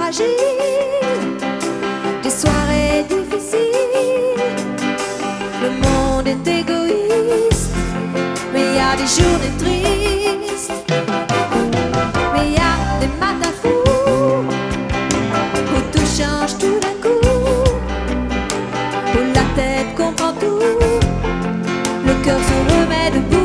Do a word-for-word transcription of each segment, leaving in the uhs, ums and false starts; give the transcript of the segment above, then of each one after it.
fragile, des soirées difficiles. Le monde est égoïste, mais il y a des journées tristes. Mais il y a des matins fous où tout change tout d'un coup, où la tête comprend tout, le cœur se remet debout.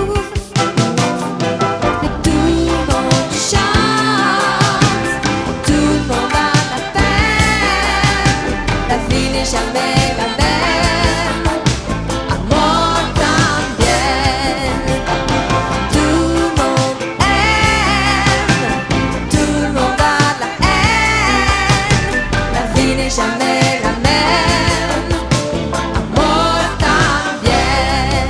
Jamais la même, à mort también. Tout le monde aime, tout le monde a la haine. La vie n'est jamais la même, à mort también.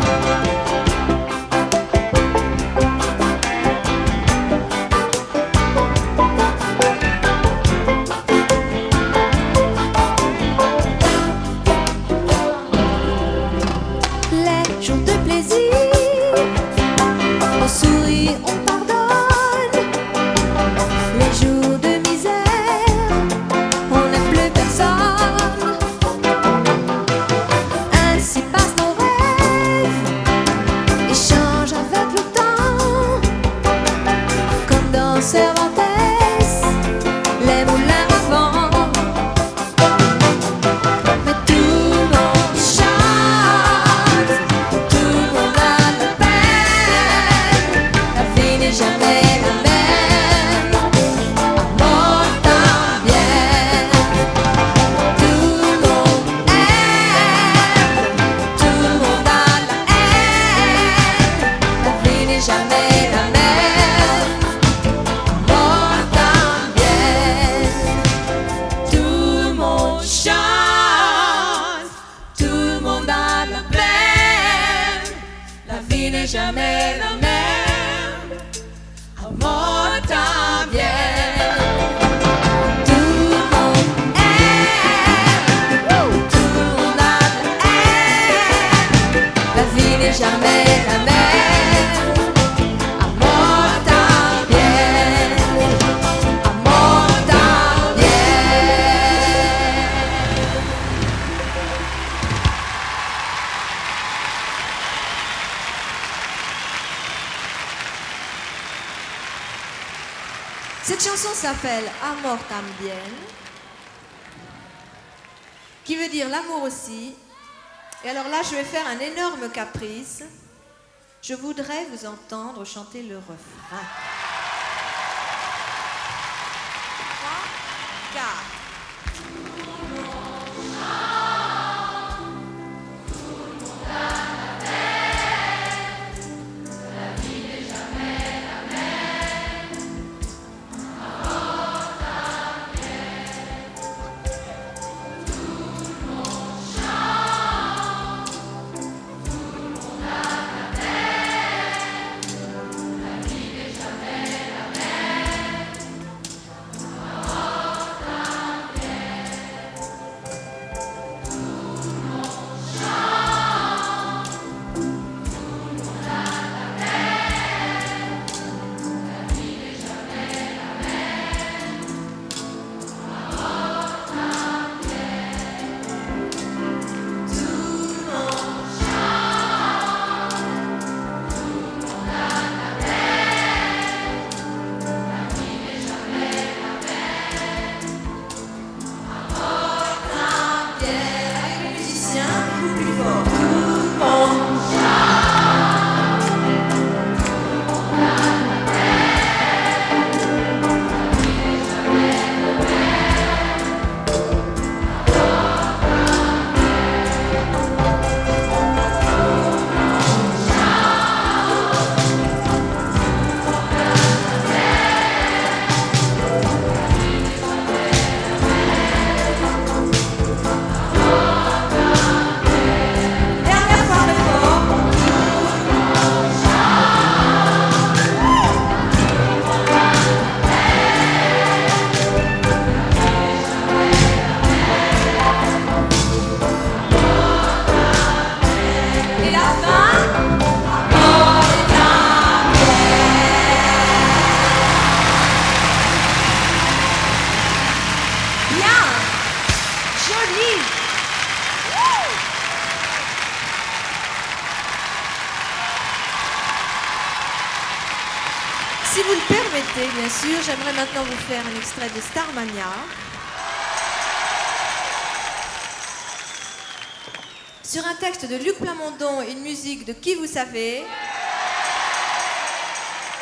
On sourit, on pardonne. Les jours de misère, on n'aime plus personne. Ainsi passent nos rêves, ils changent avec le temps. Comme dans Cervantes, les moulins à vent. Mais tout le monde chante, tout le monde a la peine. La vie n'est jamais la même, à mort también. Tout le monde aime, tout le monde a la haine. La vie n'est jamais la même, à mort también. Tout le monde chante, tout le monde a la peine. La vie n'est jamais la même, à mort también. Tout le monde aime, tout le monde a la haine. La vie n'est jamais la même, à mort también, à mort también. Cette chanson s'appelle Amor también, qui veut dire l'amour aussi. Et alors là, je vais faire un énorme caprice. Je voudrais vous entendre chanter le refrain. trois, quatre. Dernière fois, le fort. vous le permettez, bien sûr, j'aimerais maintenant vous faire un extrait de Starmania. Sur un texte de Luc Plamondon et une musique de Qui vous savez.